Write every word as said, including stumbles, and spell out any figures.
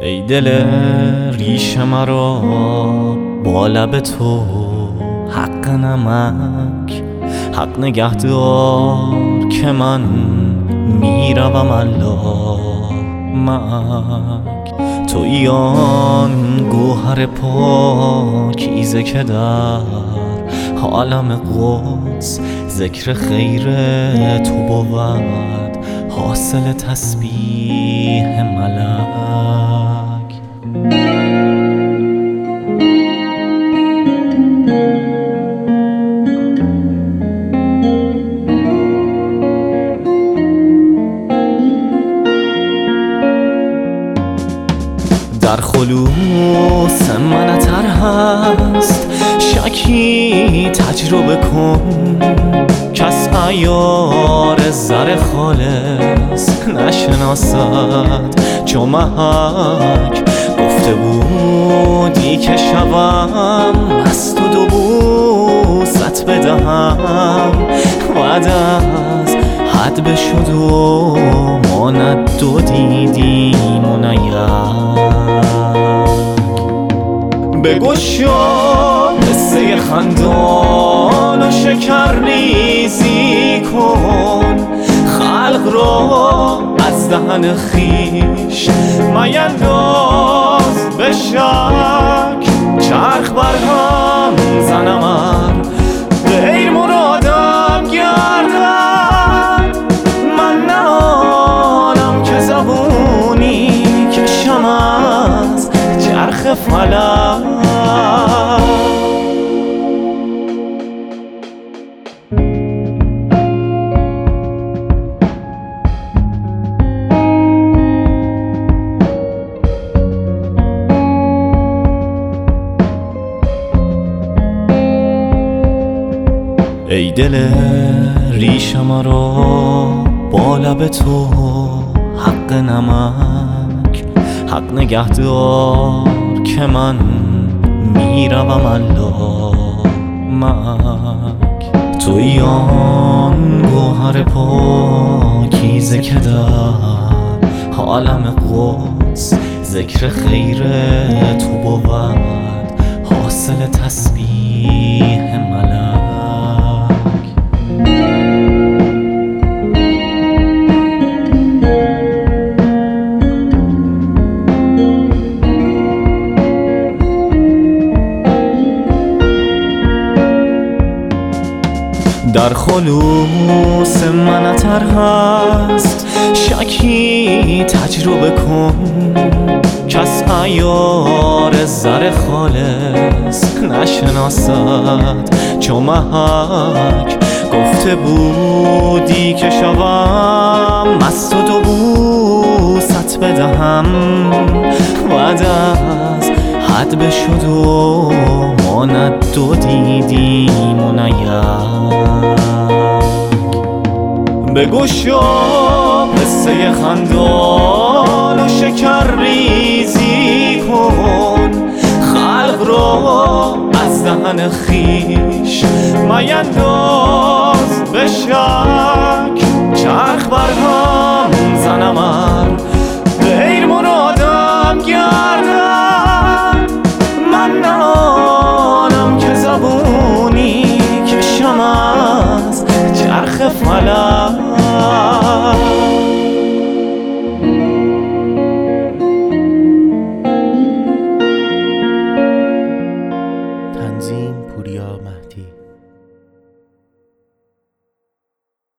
ای دل ریش مرا با لب تو حق نمک، حق نگهدار که من میروم الله مک. تویی آن گوهر پاکیزه که در عالم قدس ذکر خیر تو بود حاصل تسبیح ملک. در خلوص منتر هست شکی تجربه کن، کس عیار زر خالص نشناسد چو محک. گفته بودی که شوم مست و دو بوست بدهم، بعد از حد بشد و ما نه دو دیدیم و نه یک. بگشا قصه خندان و شکرریزی کن، خلق را از دهن خویش مینداز به شک. چرخ برهم زنم ار غیر مرادم گردد، من نه آنم که زبونی کشم از چرخ فلک. ای دل ریش مرا با لب تو حق نمک، حق نگهدار که من میروم الله مک. تویی آن گوهر پاکیزه که در عالم قدس ذکر خیر تو بود حاصل تسبیح ملک. در خلوص منتر هست شکی تجربه کن، کس عیار زر خالص نشناسد چو محک. گفته بودی که شوم مست و دو بوست بدهم، بعد از حد بشد و ما نه دو دیدیم و نه یک. بگشا قصه خندان و شکرریزی کن، خلق را از دهن خویش مینداز